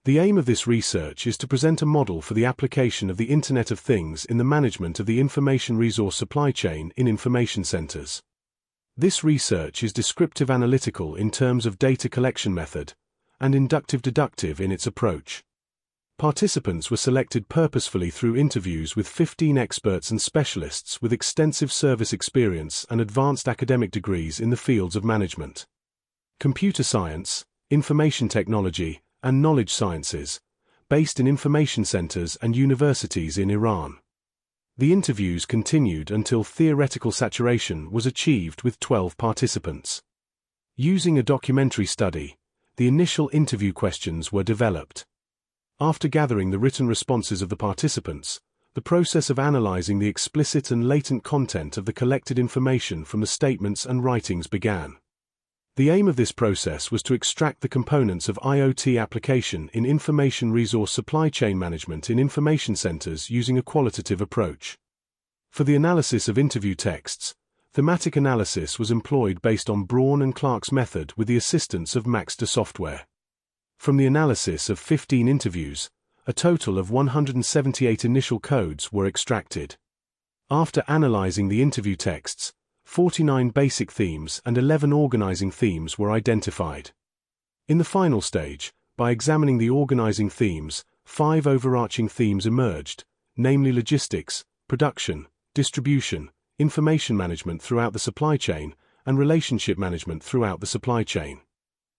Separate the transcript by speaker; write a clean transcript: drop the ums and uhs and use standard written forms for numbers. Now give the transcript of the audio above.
Speaker 1: The aim of this research is to present a model for the application of the Internet of Things in the management of the information resource supply chain in information centers. This research is descriptive analytical in terms of data collection method, and inductive deductive in its approach. Participants were selected purposefully through interviews with 15 experts and specialists with extensive service experience and advanced academic degrees in the fields of management, computer science, information technology, and knowledge sciences, based in information centers and universities in Iran. The interviews continued until theoretical saturation was achieved with 12 participants. Using a documentary study, the initial interview questions were developed. After gathering the written responses of the participants, the process of analyzing the explicit and latent content of the collected information from the statements and writings began. The aim of this process was to extract the components of IoT application in information resource supply chain management in information centers using a qualitative approach. For the analysis of interview texts, thematic analysis was employed based on Braun and Clark's method with the assistance of Maxter software. From the analysis of 15 interviews, a total of 178 initial codes were extracted. After analyzing the interview texts, 49 basic themes and 11 organizing themes were identified. In the final stage, by examining the organizing themes, 5 overarching themes emerged, namely logistics, production, distribution, information management throughout the supply chain, and relationship management throughout the supply chain.